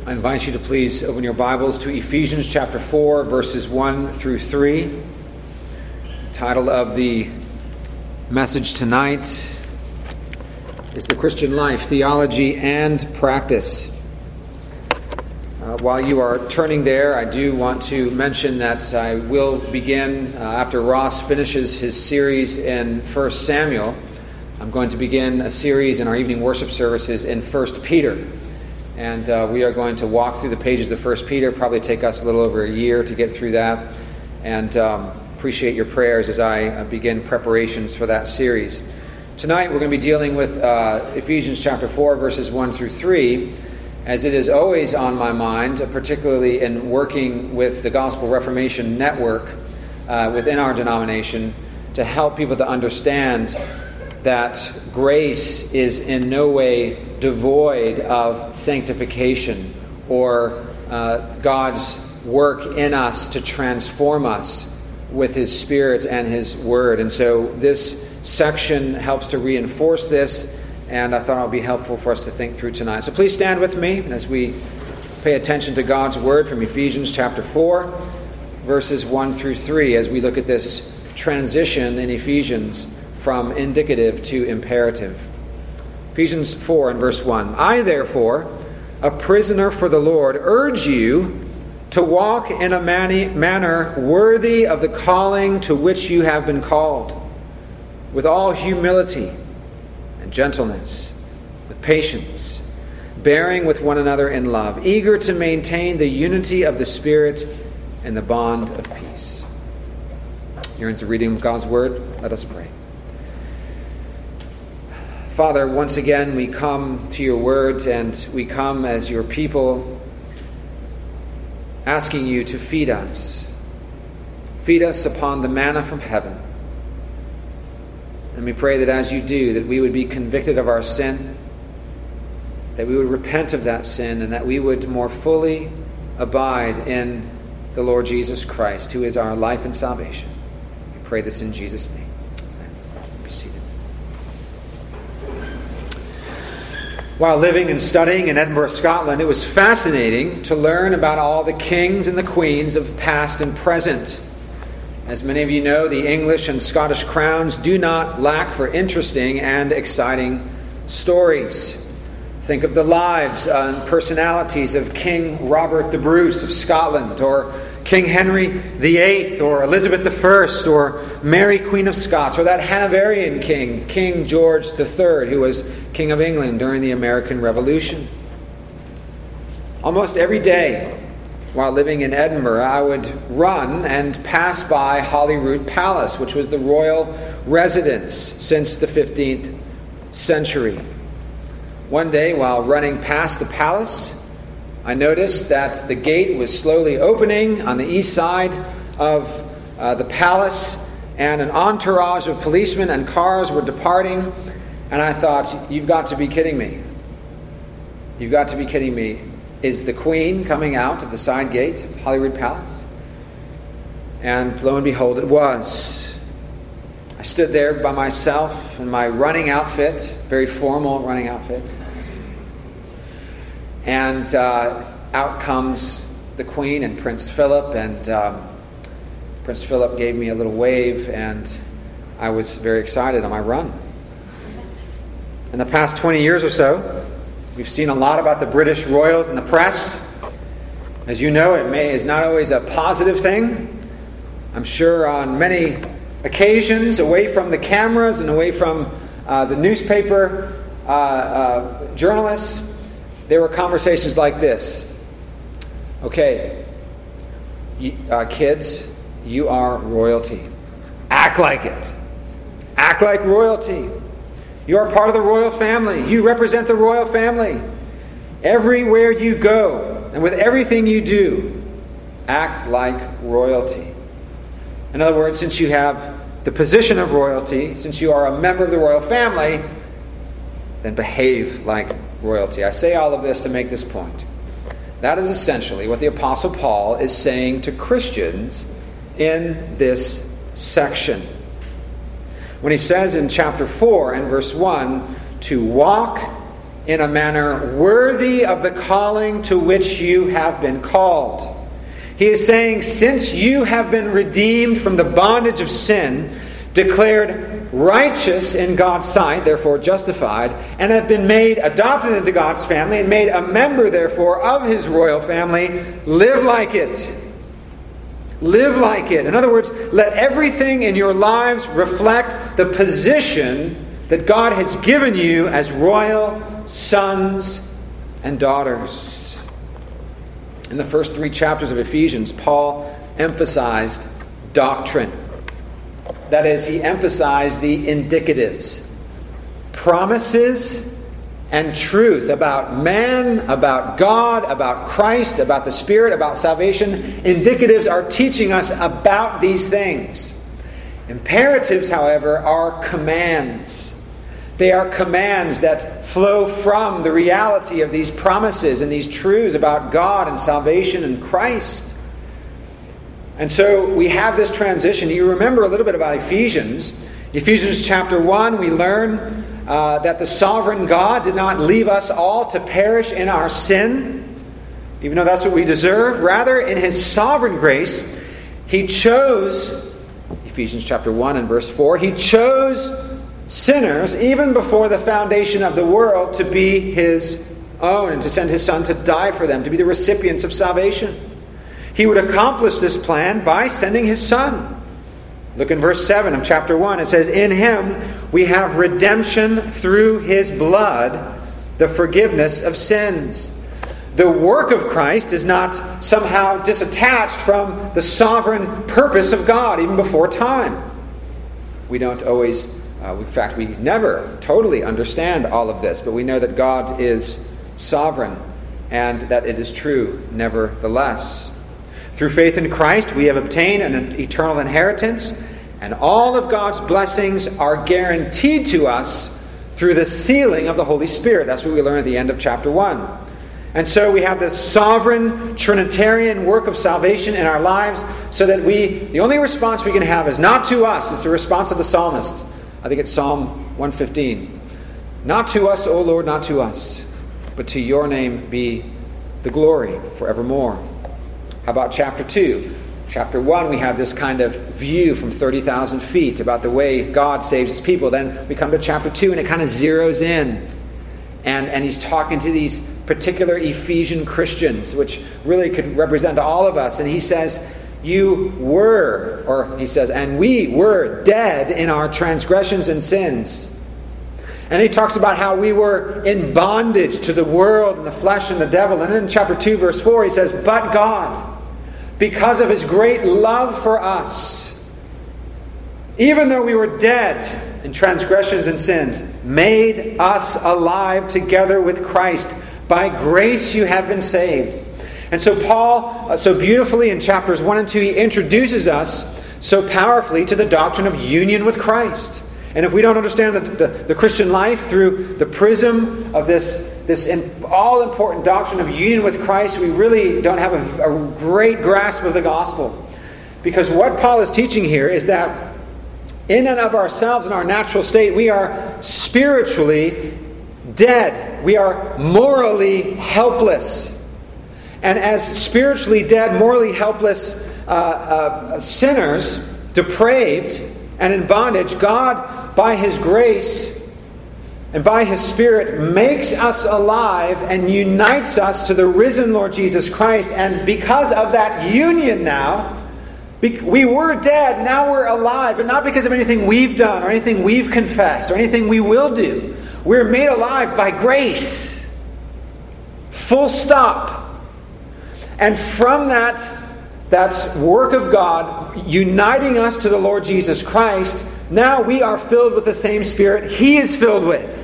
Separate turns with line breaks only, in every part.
I invite you to please open your Bibles to Ephesians chapter 4, verses 1 through 3. The title of the message tonight is The Christian Life, Theology and Practice. While you are turning there, I do want to mention that I will begin, after Ross finishes his series in 1 Samuel, I'm going to begin a series in our evening worship services in 1 Peter. And we are going to walk through the pages of 1 Peter. Probably take us a little over a year to get through that. And appreciate your prayers as I begin preparations for that series. Tonight we're going to be dealing with Ephesians chapter 4, verses 1 through 3, as it is always on my mind, particularly in working with the Gospel Reformation Network within our denomination, to help people to understand that grace is in no way devoid of sanctification or God's work in us to transform us with His Spirit and His Word. And so this section helps to reinforce this, and I thought it would be helpful for us to think through tonight. So please stand with me as we pay attention to God's Word from Ephesians chapter 4, verses 1 through 3, as we look at this transition in Ephesians from indicative to imperative. Ephesians 4 and verse 1. I, therefore, a prisoner for the Lord, urge you to walk in a manner worthy of the calling to which you have been called, with all humility and gentleness, with patience, bearing with one another in love, eager to maintain the unity of the Spirit and the bond of peace. Here ends the reading of God's Word. Let us pray. Father, once again we come to your word, and we come as your people asking you to feed us. Feed us upon the manna from heaven. And we pray that as you do, that we would be convicted of our sin, that we would repent of that sin, and that we would more fully abide in the Lord Jesus Christ, who is our life and salvation. We pray this in Jesus' name. While living and studying in Edinburgh, Scotland, it was fascinating to learn about all the kings and the queens of past and present. As many of you know, the English and Scottish crowns do not lack for interesting and exciting stories. Think of the lives and personalities of King Robert the Bruce of Scotland, or King Henry VIII, or Elizabeth I, or Mary Queen of Scots, or that Hanoverian king, King George III, who was King of England during the American Revolution. Almost every day while living in Edinburgh, I would run and pass by Holyrood Palace, which was the royal residence since the 15th century. One day, while running past the palace, I noticed that the gate was slowly opening on the east side of the palace, and an entourage of policemen and cars were departing. And I thought, you've got to be kidding me. You've got to be kidding me. Is the Queen coming out of the side gate of Holyrood Palace? And lo and behold, it was. I stood there by myself in my running outfit, very formal running outfit. And out comes the Queen and Prince Philip, and Prince Philip gave me a little wave, and I was very excited on my run. In the past 20 years or so, we've seen a lot about the British royals in the press. As you know, it is not always a positive thing. I'm sure on many occasions, away from the cameras and away from the newspaper journalists, there were conversations like this. Okay, kids, you are royalty. Act like it. Act like royalty. You are part of the royal family. You represent the royal family. Everywhere you go, and with everything you do, act like royalty. In other words, since you have the position of royalty, since you are a member of the royal family, then behave like royalty. I say all of this to make this point. That is essentially what the Apostle Paul is saying to Christians in this section. When he says in chapter 4 and verse 1 to walk in a manner worthy of the calling to which you have been called. He is saying, since you have been redeemed from the bondage of sin, declared righteous in God's sight, therefore justified, and have been made adopted into God's family and made a member, therefore, of His royal family, live like it. Live like it. In other words, let everything in your lives reflect the position that God has given you as royal sons and daughters. In the first 3 chapters of Ephesians, Paul emphasized doctrine. That is, he emphasized the indicatives, promises and truth about man, about God, about Christ, about the Spirit, about salvation. Indicatives are teaching us about these things. Imperatives, however, are commands. They are commands that flow from the reality of these promises and these truths about God and salvation and Christ. And so we have this transition. You remember a little bit about Ephesians. Ephesians chapter 1, we learn that the sovereign God did not leave us all to perish in our sin, even though that's what we deserve. Rather, in His sovereign grace, He chose, Ephesians chapter 1 and verse 4, He chose sinners, even before the foundation of the world, to be His own and to send His Son to die for them, to be the recipients of salvation. He would accomplish this plan by sending His Son. Look in verse 7 of chapter 1. It says, in Him we have redemption through His blood, the forgiveness of sins. The work of Christ is not somehow disattached from the sovereign purpose of God, even before time. We don't always, in fact, we never totally understand all of this, but we know that God is sovereign and that it is true nevertheless. Through faith in Christ, we have obtained an eternal inheritance, and all of God's blessings are guaranteed to us through the sealing of the Holy Spirit. That's what we learn at the end of chapter 1. And so we have this sovereign Trinitarian work of salvation in our lives, so that the only response we can have is not to us. It's the response of the psalmist. I think it's Psalm 115. Not to us, O Lord, not to us, but to your name be the glory forevermore. How about chapter 2? Chapter 1, we have this kind of view from 30,000 feet about the way God saves His people. Then we come to chapter 2 and it kind of zeroes in. And he's talking to these particular Ephesian Christians, which really could represent all of us. And he says, you were, or he says, and we were dead in our transgressions and sins. And he talks about how we were in bondage to the world and the flesh and the devil. And then in chapter 2, verse 4, he says, but God, because of His great love for us, even though we were dead in transgressions and sins, made us alive together with Christ. By grace you have been saved. And so Paul, so beautifully in chapters 1 and 2, he introduces us so powerfully to the doctrine of union with Christ. And if we don't understand the Christian life through the prism of this all-important doctrine of union with Christ, we really don't have a great grasp of the gospel. Because what Paul is teaching here is that in and of ourselves, in our natural state, we are spiritually dead. We are morally helpless. And as spiritually dead, morally helpless sinners, depraved and in bondage, God, by His grace and by His Spirit, makes us alive and unites us to the risen Lord Jesus Christ. And because of that union now, we were dead, now we're alive. But not because of anything we've done or anything we've confessed or anything we will do. We're made alive by grace. Full stop. And from that work of God uniting us to the Lord Jesus Christ, now we are filled with the same Spirit He is filled with.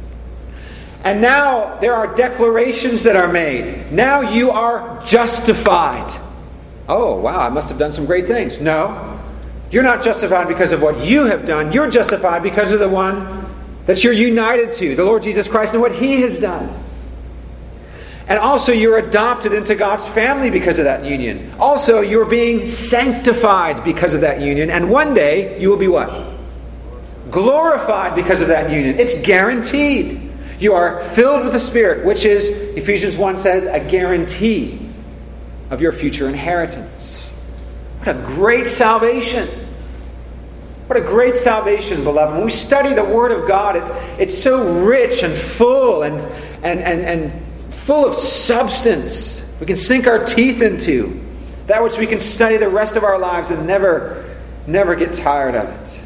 And now there are declarations that are made. Now you are justified. Oh, wow, I must have done some great things. No. You're not justified because of what you have done. You're justified because of the one that you're united to, the Lord Jesus Christ, and what He has done. And also you're adopted into God's family because of that union. Also you're being sanctified because of that union. And one day you will be what? Glorified because of that union. It's guaranteed. You are filled with the Spirit, which is, Ephesians 1 says, a guarantee of your future inheritance. What a great salvation. What a great salvation, beloved. When we study the Word of God, it's so rich and full and full of substance. We can sink our teeth into that which we can study the rest of our lives and never get tired of it.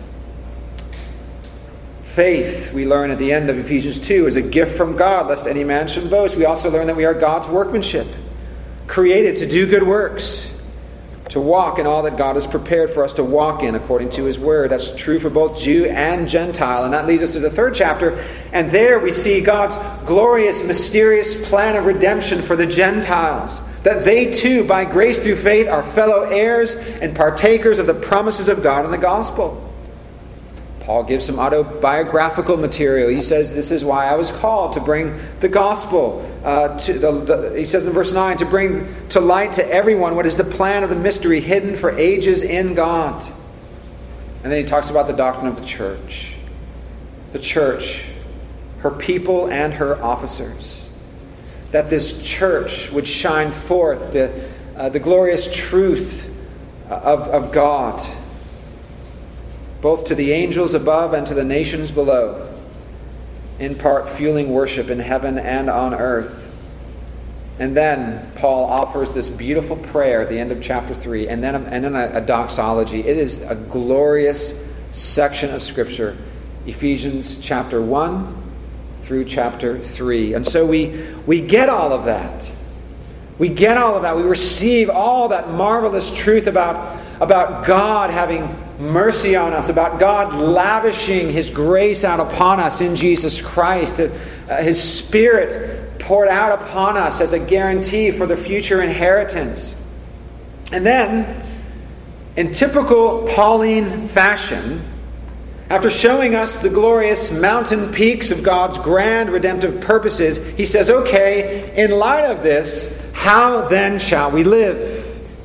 Faith, we learn at the end of Ephesians 2, is a gift from God, lest any man should boast. We also learn that we are God's workmanship, created to do good works, to walk in all that God has prepared for us to walk in according to His Word. That's true for both Jew and Gentile. And that leads us to the third chapter. And there we see God's glorious, mysterious plan of redemption for the Gentiles. That they too, by grace through faith, are fellow heirs and partakers of the promises of God in the gospel. Paul gives some autobiographical material. He says, this is why I was called, to bring the gospel. He says in verse 9, to bring to light to everyone what is the plan of the mystery hidden for ages in God. And then he talks about the doctrine of the church. The church, her people and her officers. That this church would shine forth the glorious truth of God, both to the angels above and to the nations below, in part fueling worship in heaven and on earth. And then Paul offers this beautiful prayer at the end of chapter 3, and then a doxology. It is a glorious section of Scripture, Ephesians chapter 1 through chapter 3. And so we get all of that. We get all of that. We receive all that marvelous truth about God having mercy on us, about God lavishing His grace out upon us in Jesus Christ, His Spirit poured out upon us as a guarantee for the future inheritance. And then, in typical Pauline fashion, after showing us the glorious mountain peaks of God's grand redemptive purposes, he says, okay, in light of this, how then shall we live?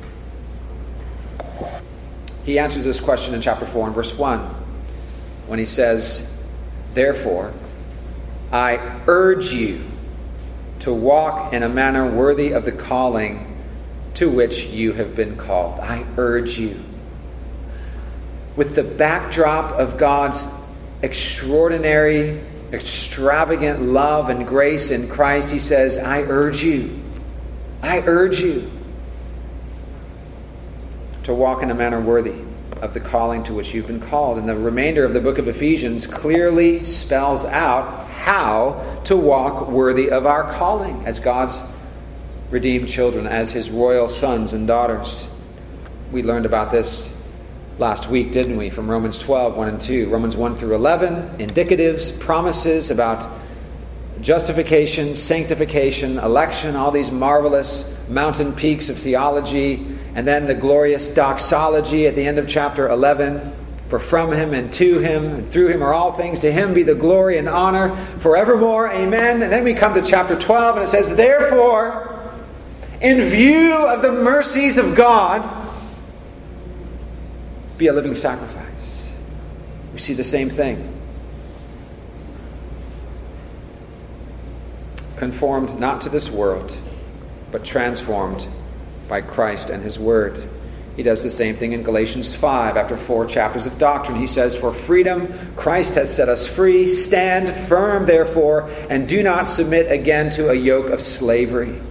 He answers this question in chapter 4 and verse 1 when he says, therefore, I urge you to walk in a manner worthy of the calling to which you have been called. I urge you. With the backdrop of God's extraordinary, extravagant love and grace in Christ, he says, I urge you. I urge you to walk in a manner worthy of the calling to which you've been called. And the remainder of the book of Ephesians clearly spells out how to walk worthy of our calling as God's redeemed children, as His royal sons and daughters. We learned about this last week, didn't we? From Romans 12, 1 and 2. Romans 1 through 11, indicatives, promises about justification, sanctification, election, all these marvelous mountain peaks of theology. And then the glorious doxology at the end of chapter 11. For from Him and to Him and through Him are all things. To Him be the glory and honor forevermore. Amen. And then we come to chapter 12 and it says, therefore, in view of the mercies of God, be a living sacrifice. We see the same thing. Conformed not to this world, but transformed by Christ and His Word. He does the same thing in Galatians 5. After 4 chapters of doctrine, he says, for freedom Christ has set us free. Stand firm, therefore, and do not submit again to a yoke of slavery.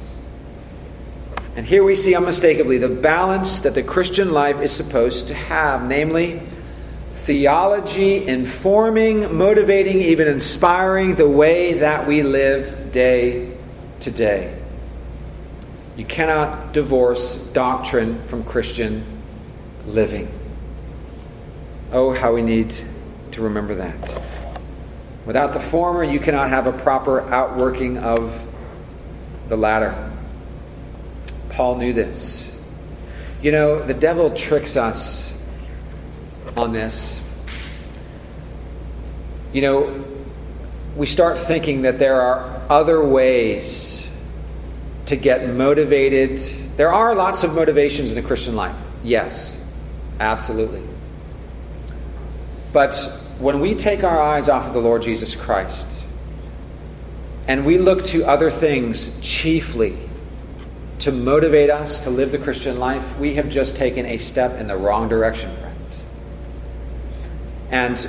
And here we see unmistakably the balance that the Christian life is supposed to have, namely, theology informing, motivating, even inspiring the way that we live day to day. You cannot divorce doctrine from Christian living. Oh, how we need to remember that. Without the former, you cannot have a proper outworking of the latter. Paul knew this. You know, the devil tricks us on this. You know, we start thinking that there are other ways to get motivated. There are lots of motivations in the Christian life. Yes, absolutely. But when we take our eyes off of the Lord Jesus Christ and we look to other things chiefly to motivate us to live the Christian life, we have just taken a step in the wrong direction, friends. And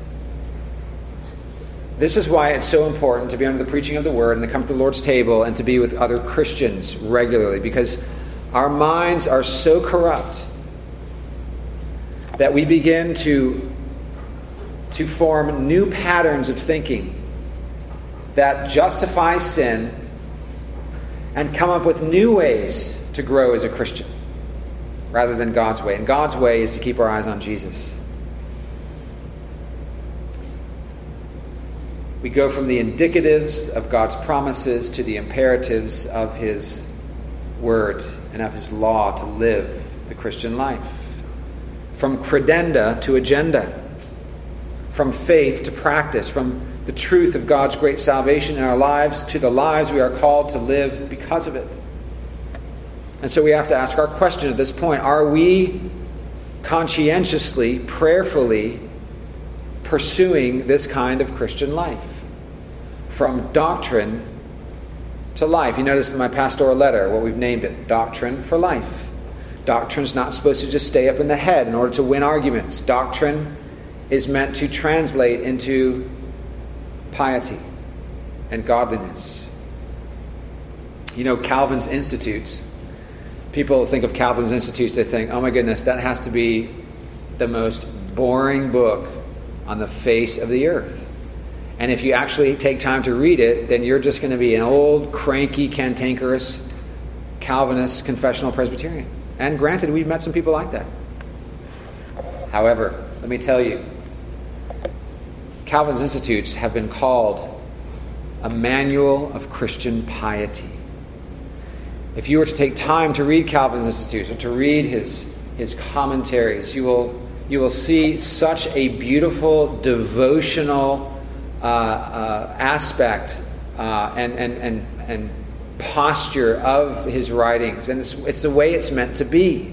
this is why it's so important to be under the preaching of the Word and to come to the Lord's table and to be with other Christians regularly, because our minds are so corrupt that we begin to form new patterns of thinking that justify sin and come up with new ways to grow as a Christian rather than God's way. And God's way is to keep our eyes on Jesus. We go from the indicatives of God's promises to the imperatives of His Word and of His law to live the Christian life. From credenda to agenda. From faith to practice. From the truth of God's great salvation in our lives to the lives we are called to live because of it. And so we have to ask our question at this point. Are we conscientiously, prayerfully pursuing this kind of Christian life? From doctrine to life. You notice in my pastoral letter what we've named it, Doctrine for Life. Doctrine's not supposed to just stay up in the head in order to win arguments. Doctrine is meant to translate into piety and godliness. You know, Calvin's Institutes. People think of Calvin's Institutes, they think, oh my goodness, that has to be the most boring book on the face of the earth. And if you actually take time to read it, then you're just going to be an old, cranky, cantankerous Calvinist confessional Presbyterian. And granted, we've met some people like that. However, let me tell you, Calvin's Institutes have been called a manual of Christian piety. If you were to take time to read Calvin's Institutes or to read his commentaries, you will see such a beautiful devotional aspect and posture of his writings, and it's the way it's meant to be.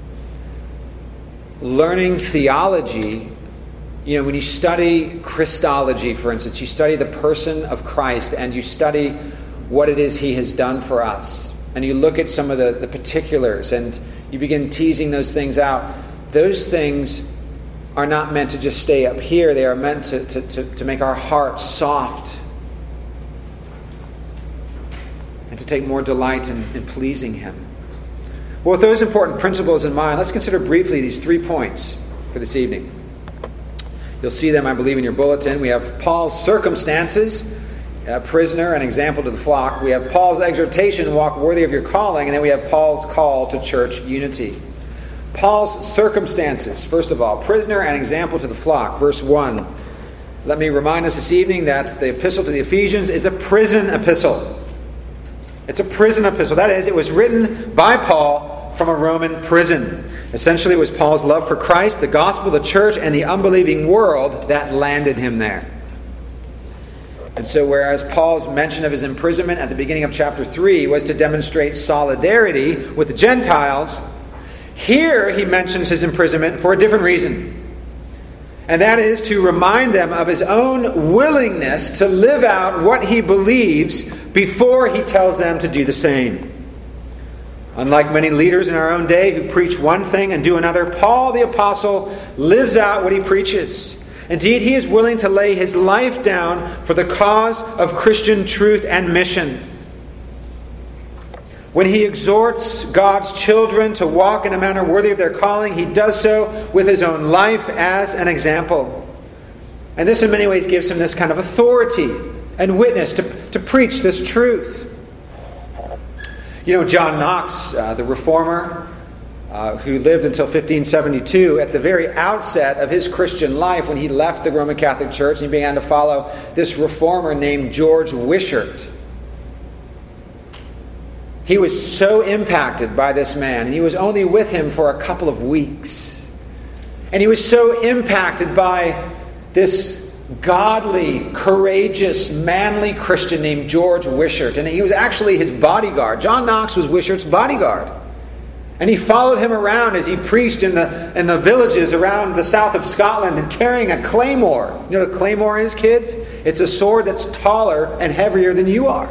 Learning theology, you know, when you study Christology, for instance, you study the person of Christ and you study what it is He has done for us, and you look at some of the particulars and you begin teasing those things out. Those things are not meant to just stay up here. They are meant to make our hearts soft and to take more delight in pleasing Him. Well, with those important principles in mind, let's consider briefly these 3 points for this evening. You'll see them, I believe, in your bulletin. We have Paul's circumstances, a prisoner, an example to the flock. We have Paul's exhortation, walk worthy of your calling. And then we have Paul's call to church unity. Paul's circumstances, first of all, prisoner and example to the flock. Verse 1. Let me remind us this evening that the epistle to the Ephesians is a prison epistle. It's a prison epistle. That is, it was written by Paul from a Roman prison. Essentially, it was Paul's love for Christ, the gospel, the church, and the unbelieving world that landed him there. And so whereas Paul's mention of his imprisonment at the beginning of chapter 3 was to demonstrate solidarity with the Gentiles, here he mentions his imprisonment for a different reason. And that is to remind them of his own willingness to live out what he believes before he tells them to do the same. Unlike many leaders in our own day who preach one thing and do another, Paul the Apostle lives out what he preaches. Indeed, he is willing to lay his life down for the cause of Christian truth and mission. When he exhorts God's children to walk in a manner worthy of their calling, he does so with his own life as an example. And this in many ways gives him this kind of authority and witness to preach this truth. You know, John Knox, the reformer, who lived until 1572, at the very outset of his Christian life, when he left the Roman Catholic Church and he began to follow this reformer named George Wishart, he was so impacted by this man, and he was only with him for a couple of weeks. And he was so impacted by this godly, courageous, manly Christian named George Wishart. And he was actually his bodyguard. John Knox was Wishart's bodyguard. And he followed him around as he preached in the villages around the south of Scotland and carrying a claymore. You know what a claymore is, kids? It's a sword that's taller and heavier than you are.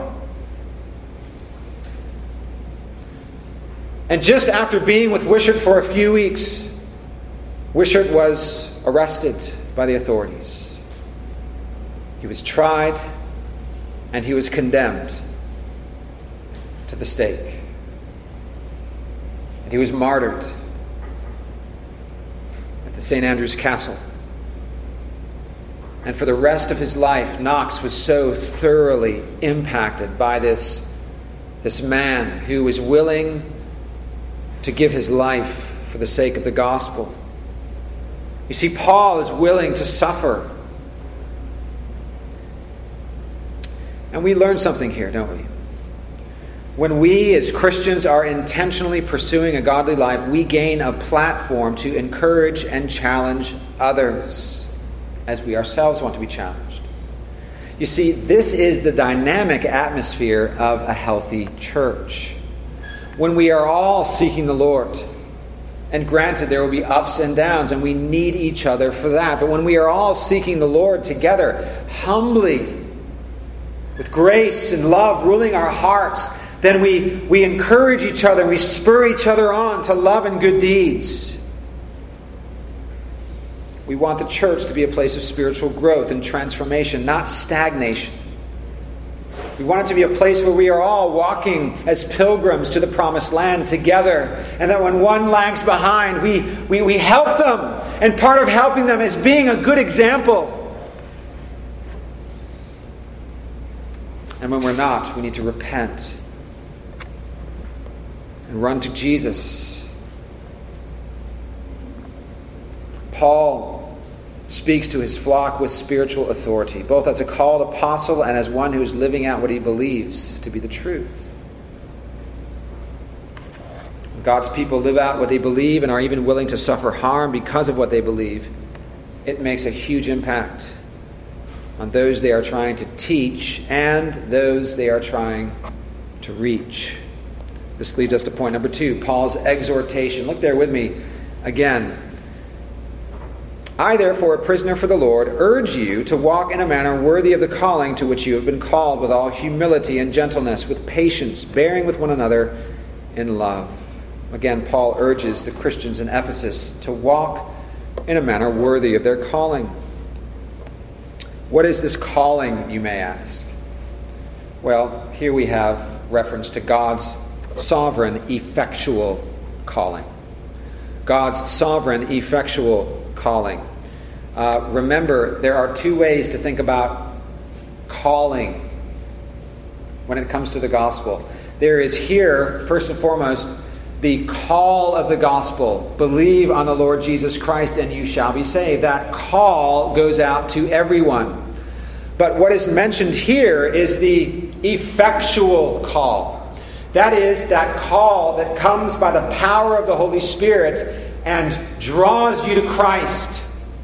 And just after being with Wishart for a few weeks, Wishart was arrested by the authorities. He was tried and he was condemned to the stake. And he was martyred at the St. Andrew's Castle. And for the rest of his life, Knox was so thoroughly impacted by this man who was willing to give his life for the sake of the gospel. You see, Paul is willing to suffer. And we learn something here, don't we? When we as Christians are intentionally pursuing a godly life, we gain a platform to encourage and challenge others as we ourselves want to be challenged. You see, this is the dynamic atmosphere of a healthy church. When we are all seeking the Lord, and granted there will be ups and downs, and we need each other for that, but when we are all seeking the Lord together, humbly, with grace and love ruling our hearts, then we encourage each other and we spur each other on to love and good deeds. We want the church to be a place of spiritual growth and transformation, not stagnation. We want it to be a place where we are all walking as pilgrims to the promised land together, and that when one lags behind, we help them. And part of helping them is being a good example. And when we're not, we need to repent and run to Jesus. Paul speaks to his flock with spiritual authority, both as a called apostle and as one who is living out what he believes to be the truth. When God's people live out what they believe and are even willing to suffer harm because of what they believe, it makes a huge impact on those they are trying to teach and those they are trying to reach. This leads us to point number 2, Paul's exhortation. Look there with me again. I, therefore, a prisoner for the Lord, urge you to walk in a manner worthy of the calling to which you have been called, with all humility and gentleness, with patience, bearing with one another in love. Again, Paul urges the Christians in Ephesus to walk in a manner worthy of their calling. What is this calling, you may ask? Well, here we have reference to God's sovereign, effectual calling. God's sovereign, effectual calling. Remember, there are 2 ways to think about calling when it comes to the gospel. There is here, first and foremost, the call of the gospel. Believe on the Lord Jesus Christ and you shall be saved. That call goes out to everyone. But what is mentioned here is the effectual call. That is that call that comes by the power of the Holy Spirit and draws you to Christ.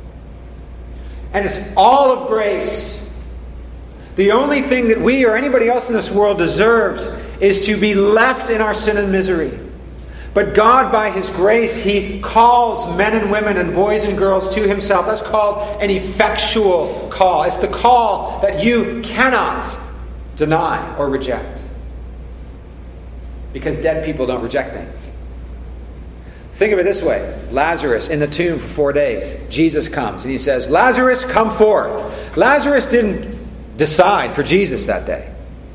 And it's all of grace. The only thing that we or anybody else in this world deserves is to be left in our sin and misery. But God, by His grace, He calls men and women and boys and girls to Himself. That's called an effectual call. It's the call that you cannot deny or reject. Because dead people don't reject things. Think of it this way. Lazarus in the tomb for 4 days. Jesus comes and He says, Lazarus, come forth. Lazarus didn't decide for Jesus that day.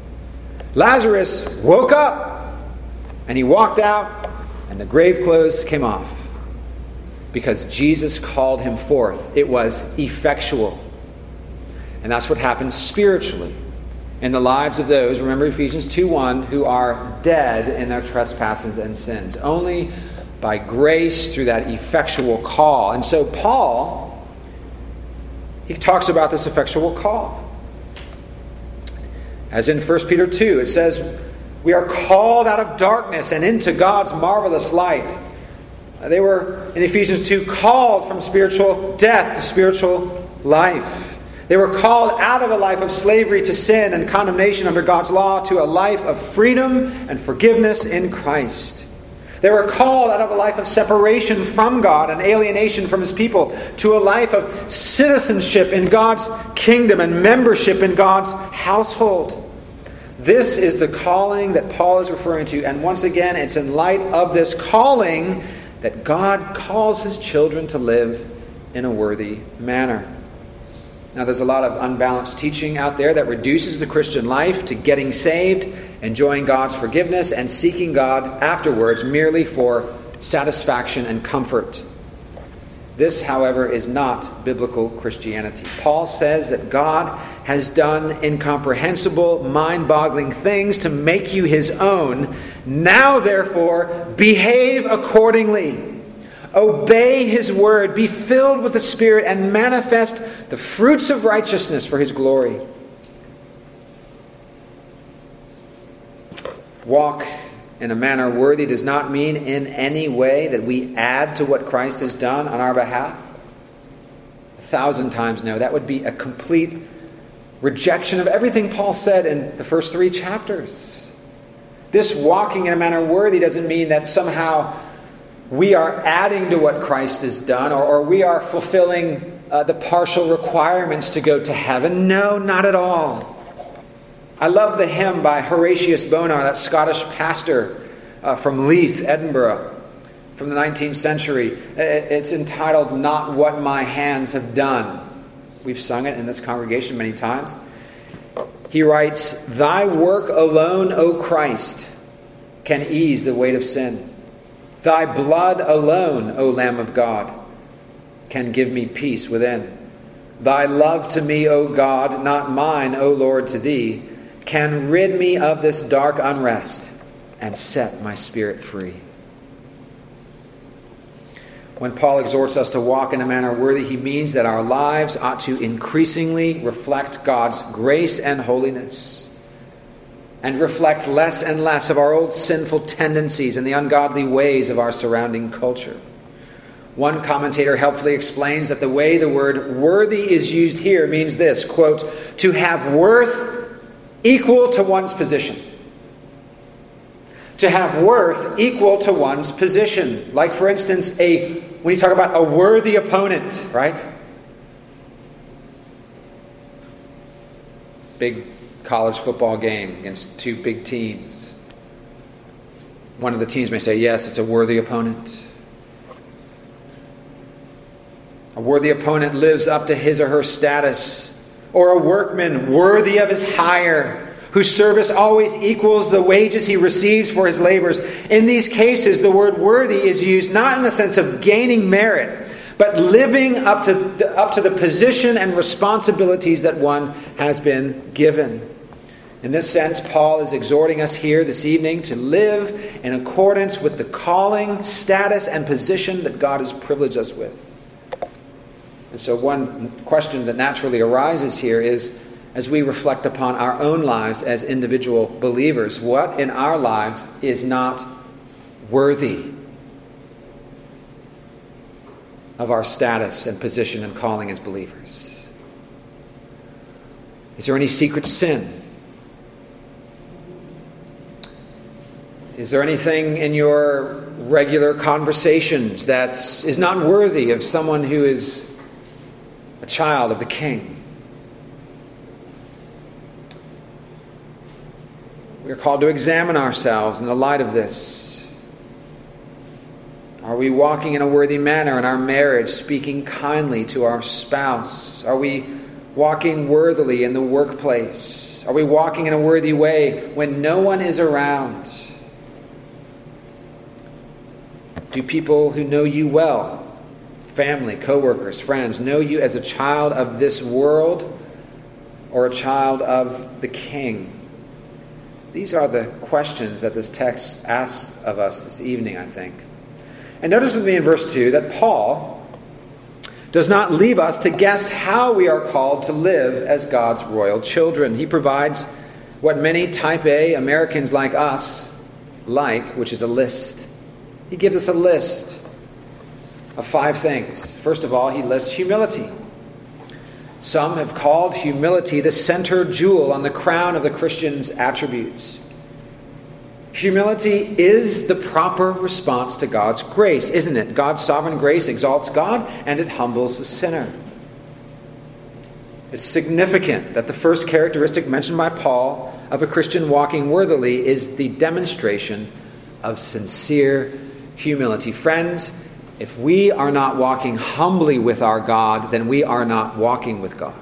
Lazarus woke up and he walked out and the grave clothes came off. Because Jesus called him forth. It was effectual. And that's what happens spiritually in the lives of those, remember Ephesians 2:1, who are dead in their trespasses and sins. Only by grace through that effectual call. And so Paul, he talks about this effectual call. As in 1 Peter 2, it says, we are called out of darkness and into God's marvelous light. They were, in Ephesians 2, called from spiritual death to spiritual life. They were called out of a life of slavery to sin and condemnation under God's law to a life of freedom and forgiveness in Christ. They were called out of a life of separation from God and alienation from His people to a life of citizenship in God's kingdom and membership in God's household. This is the calling that Paul is referring to. And once again, it's in light of this calling that God calls His children to live in a worthy manner. Now, there's a lot of unbalanced teaching out there that reduces the Christian life to getting saved, enjoying God's forgiveness, and seeking God afterwards merely for satisfaction and comfort. This, however, is not biblical Christianity. Paul says that God has done incomprehensible, mind-boggling things to make you His own. Now, therefore, behave accordingly. Obey His word. Be filled with the Spirit and manifest the fruits of righteousness for His glory. Walk in a manner worthy does not mean in any way that we add to what Christ has done on our behalf. 1,000 times no. That would be a complete rejection of everything Paul said in the first 3 chapters. This walking in a manner worthy doesn't mean that somehow we are adding to what Christ has done, or we are fulfilling the partial requirements to go to heaven. No, not at all. I love the hymn by Horatius Bonar, that Scottish pastor from Leith, Edinburgh, from the 19th century. It's entitled, "Not What My Hands Have Done." We've sung it in this congregation many times. He writes, "Thy work alone, O Christ, can ease the weight of sin. Thy blood alone, O Lamb of God, can give me peace within. Thy love to me, O God, not mine, O Lord, to Thee, can rid me of this dark unrest and set my spirit free." When Paul exhorts us to walk in a manner worthy, he means that our lives ought to increasingly reflect God's grace and holiness, and reflect less and less of our old sinful tendencies and the ungodly ways of our surrounding culture. One commentator helpfully explains that the way the word worthy is used here means this, quote, "to have worth equal to one's position." To have worth equal to one's position. Like, for instance, when you talk about a worthy opponent, right? Big college football game against 2 big teams. One of the teams may say, yes, it's a worthy opponent. A worthy opponent lives up to his or her status. Or a workman worthy of his hire, whose service always equals the wages he receives for his labors. In these cases, the word worthy is used not in the sense of gaining merit, but living up to the position and responsibilities that one has been given. In this sense, Paul is exhorting us here this evening to live in accordance with the calling, status, and position that God has privileged us with. And so one question that naturally arises here is, as we reflect upon our own lives as individual believers, what in our lives is not worthy of our status and position and calling as believers? Is there any secret sin? Is there anything in your regular conversations that is not worthy of someone who is a child of the King? We are called to examine ourselves in the light of this. Are we walking in a worthy manner in our marriage, speaking kindly to our spouse? Are we walking worthily in the workplace? Are we walking in a worthy way when no one is around? Do people who know you well, family, co-workers, friends, know you as a child of this world or a child of the King? These are the questions that this text asks of us this evening, I think. And notice with me in verse 2 that Paul does not leave us to guess how we are called to live as God's royal children. He provides what many type A Americans like us like, which is a list. He gives us a list of 5 things. First of all, he lists humility. Some have called humility the center jewel on the crown of the Christian's attributes. Humility is the proper response to God's grace, isn't it? God's sovereign grace exalts God and it humbles the sinner. It's significant that the first characteristic mentioned by Paul of a Christian walking worthily is the demonstration of sincere humility. Friends, if we are not walking humbly with our God, then we are not walking with God.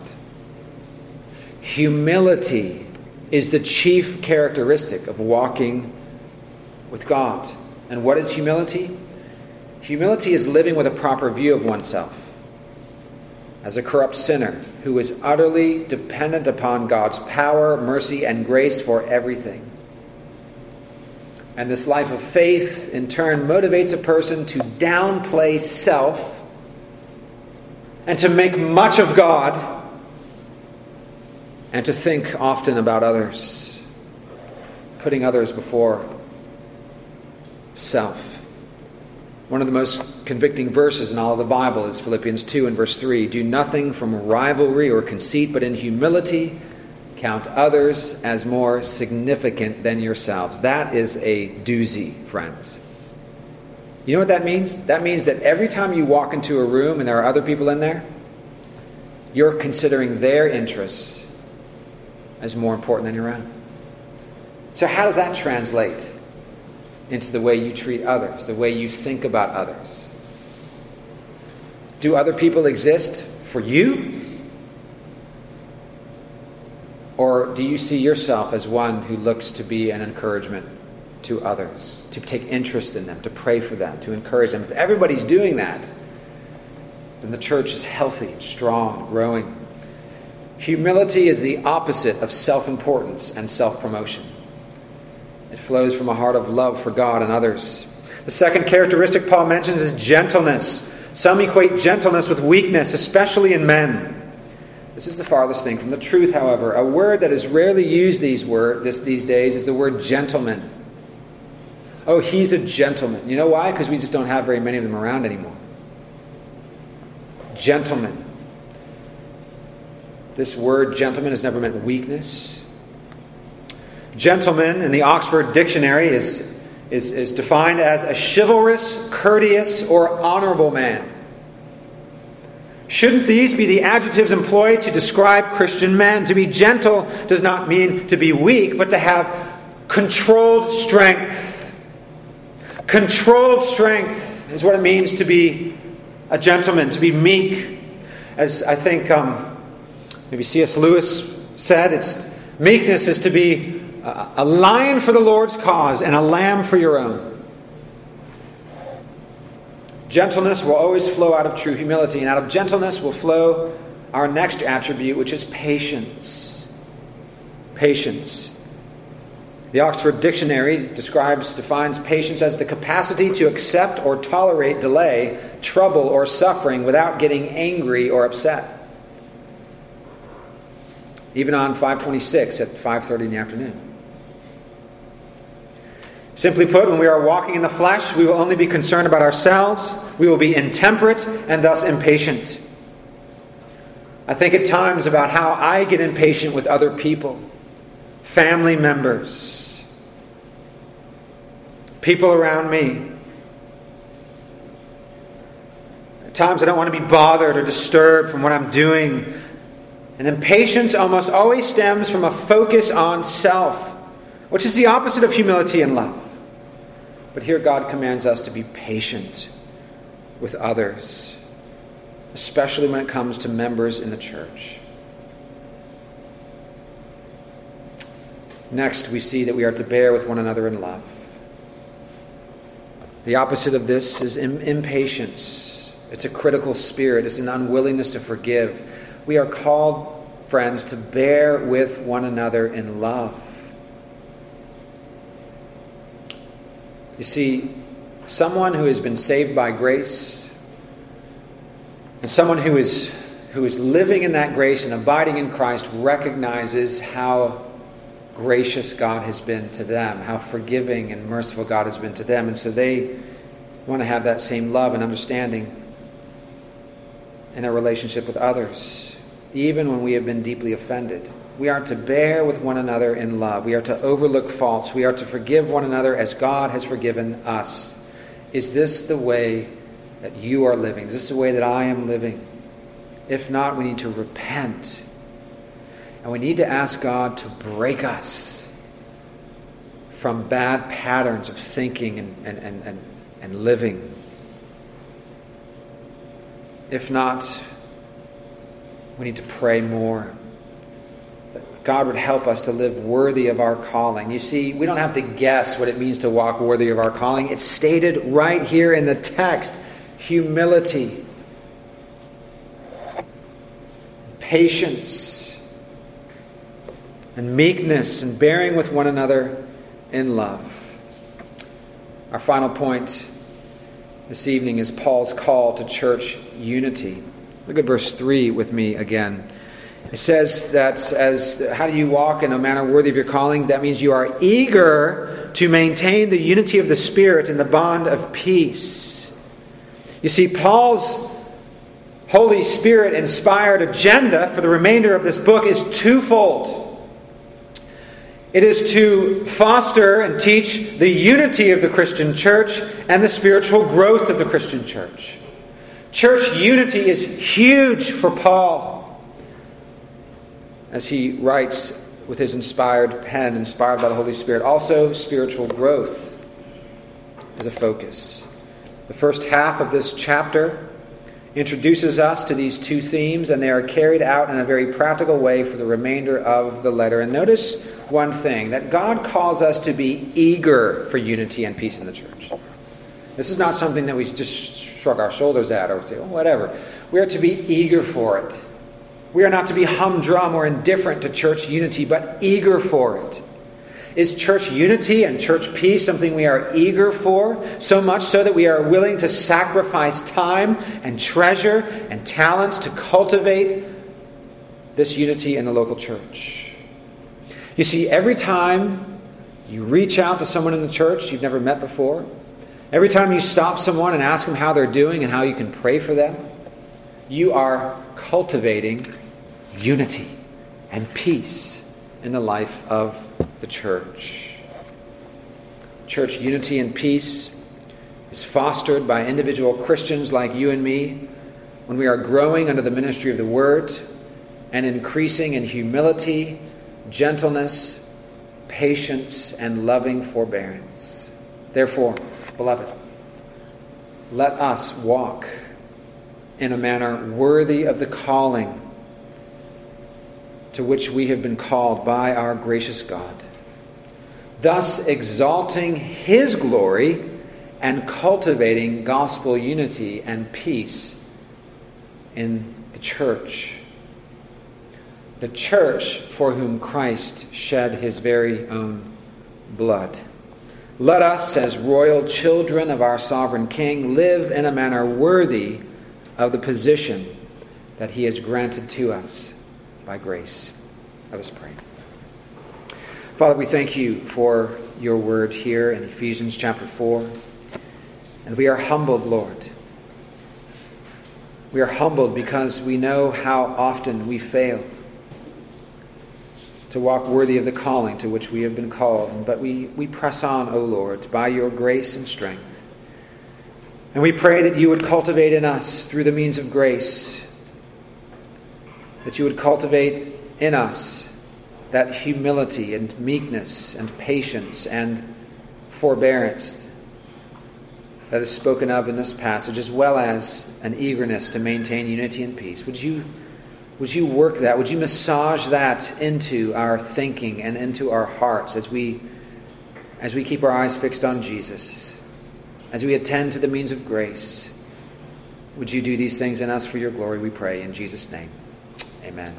Humility is the chief characteristic of walking with God. And what is humility? Humility is living with a proper view of oneself as a corrupt sinner who is utterly dependent upon God's power, mercy, and grace for everything. And this life of faith, in turn, motivates a person to downplay self and to make much of God and to think often about others, putting others before self. One of the most convicting verses in all of the Bible is Philippians 2 and verse 3. Do nothing from rivalry or conceit, but in humility count others as more significant than yourselves. That is a doozy, friends. You know what that means? That means that every time you walk into a room and there are other people in there, you're considering their interests as more important than your own. So how does that translate into the way you treat others, the way you think about others? Do other people exist for you? Or do you see yourself as one who looks to be an encouragement to others, to take interest in them, to pray for them, to encourage them? If everybody's doing that, then the church is healthy, strong, growing. Humility is the opposite of self-importance and self-promotion. It flows from a heart of love for God and others. The second characteristic Paul mentions is gentleness. Some equate gentleness with weakness, especially in men. This is the farthest thing from the truth, however. A word that is rarely used these days is the word gentleman. Oh, he's a gentleman. You know why? Because we just don't have very many of them around anymore. Gentleman. This word gentleman has never meant weakness. Gentleman in the Oxford Dictionary is defined as a chivalrous, courteous, or honorable man. Shouldn't these be the adjectives employed to describe Christian men? To be gentle does not mean to be weak, but to have controlled strength. Controlled strength is what it means to be a gentleman, to be meek. As I think maybe C.S. Lewis said, meekness is to be a lion for the Lord's cause and a lamb for your own. Gentleness will always flow out of true humility, and out of gentleness will flow our next attribute, which is patience. Patience. The Oxford Dictionary defines patience as the capacity to accept or tolerate delay, trouble, or suffering without getting angry or upset. Even on 5/26 at 5:30 in the afternoon. Simply put, when we are walking in the flesh, we will only be concerned about ourselves. We will be intemperate and thus impatient. I think at times about how I get impatient with other people, family members, people around me. At times I don't want to be bothered or disturbed from what I'm doing. And impatience almost always stems from a focus on self, which is the opposite of humility and love. But here God commands us to be patient with others, especially when it comes to members in the church. Next, we see that we are to bear with one another in love. The opposite of this is impatience. It's a critical spirit. It's an unwillingness to forgive. We are called, friends, to bear with one another in love. You see, someone who has been saved by grace, and someone who is living in that grace and abiding in Christ, recognizes how gracious God has been to them, how forgiving and merciful God has been to them. And so they want to have that same love and understanding in their relationship with others. even when we have been deeply offended. We are to bear with one another in love. We are to overlook faults. We are to forgive one another as God has forgiven us. Is this the way that you are living? Is this the way that I am living? If not, we need to repent. And we need to ask God to break us from bad patterns of thinking and living. If not, we need to pray more. That God would help us to live worthy of our calling. You see, we don't have to guess what it means to walk worthy of our calling. It's stated right here in the text. Humility, patience, and meekness, and bearing with one another in love. Our final point this evening is Paul's call to church unity. Look at verse 3 with me again. It says that how do you walk in a manner worthy of your calling? That means you are eager to maintain the unity of the Spirit in the bond of peace. You see, Paul's Holy Spirit-inspired agenda for the remainder of this book is twofold. It is to foster and teach the unity of the Christian church and the spiritual growth of the Christian church. Church unity is huge for Paul as he writes with his inspired pen, inspired by the Holy Spirit. Also, spiritual growth is a focus. The first half of this chapter introduces us to these two themes, and they are carried out in a very practical way for the remainder of the letter. And notice one thing, that God calls us to be eager for unity and peace in the church. This is not something that we just shrug our shoulders at or say, oh, whatever. We are to be eager for it. We are not to be humdrum or indifferent to church unity, but eager for it. Is church unity and church peace something we are eager for? So much so that we are willing to sacrifice time and treasure and talents to cultivate this unity in the local church. You see, every time you reach out to someone in the church you've never met before, every time you stop someone and ask them how they're doing and how you can pray for them, you are cultivating unity and peace in the life of the church. Church unity and peace is fostered by individual Christians like you and me when we are growing under the ministry of the Word and increasing in humility, gentleness, patience, and loving forbearance. Therefore, beloved, let us walk in a manner worthy of the calling to which we have been called by our gracious God, thus exalting His glory and cultivating gospel unity and peace in the church. The church for whom Christ shed His very own blood. Let us, as royal children of our sovereign King, live in a manner worthy of the position that He has granted to us by grace. Let us pray. Father, we thank you for your word here in Ephesians chapter 4. And we are humbled, Lord. We are humbled because we know how often we fail to walk worthy of the calling to which we have been called. But we press on, O Lord, by your grace and strength. And we pray that you would cultivate in us through the means of grace, that you would cultivate in us that humility and meekness and patience and forbearance that is spoken of in this passage, as well as an eagerness to maintain unity and peace. Would you work that? Would you massage that into our thinking and into our hearts as we keep our eyes fixed on Jesus, as we attend to the means of grace? Would you do these things in us for your glory, we pray, in Jesus' name. Amen.